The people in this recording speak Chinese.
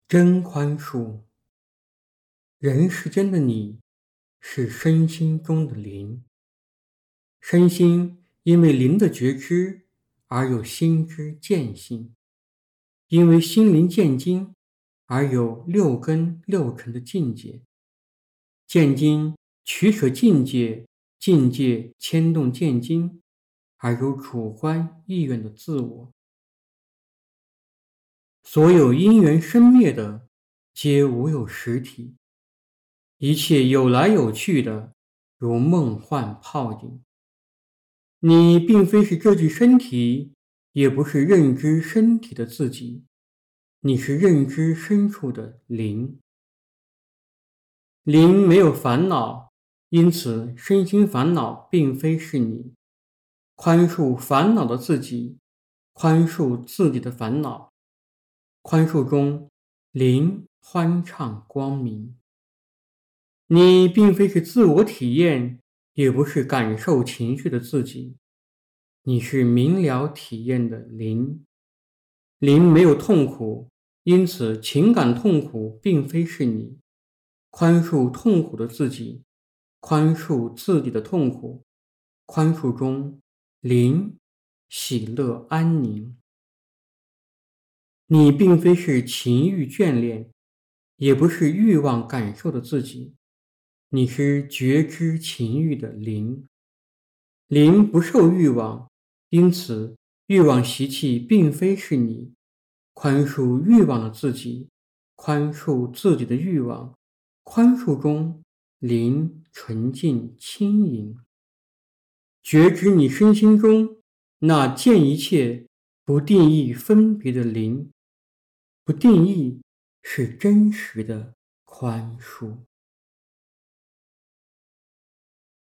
真宽恕。人世间的你，是身心中的灵。身心因为灵的觉知而有心之见性，因为心灵见经而有六根六尘的境界。见经取舍境界，境界牵动见经，而有主观意愿的自我。所有因缘生灭的，皆无有实体，一切有来有去的，如梦幻泡影。你并非是这具身体，也不是认知身体的自己，你是认知深处的灵。灵没有烦恼，因此身心烦恼并非是你。宽恕烦恼的自己，宽恕自己的烦恼，宽恕中，灵欢畅光明。你并非是自我体验，也不是感受情绪的自己，你是明了体验的灵。灵没有痛苦，因此情感痛苦并非是你。宽恕痛苦的自己，宽恕自己的痛苦，宽恕中，灵喜乐安宁。你并非是情欲眷恋，也不是欲望感受的自己，你是觉知情欲的灵。灵不受欲望，因此欲望习气并非是你。宽恕欲望的自己，宽恕自己的欲望，宽恕中，灵纯净轻盈。觉知你身心中那见一切不定义分别的灵，不定义是真实的宽恕。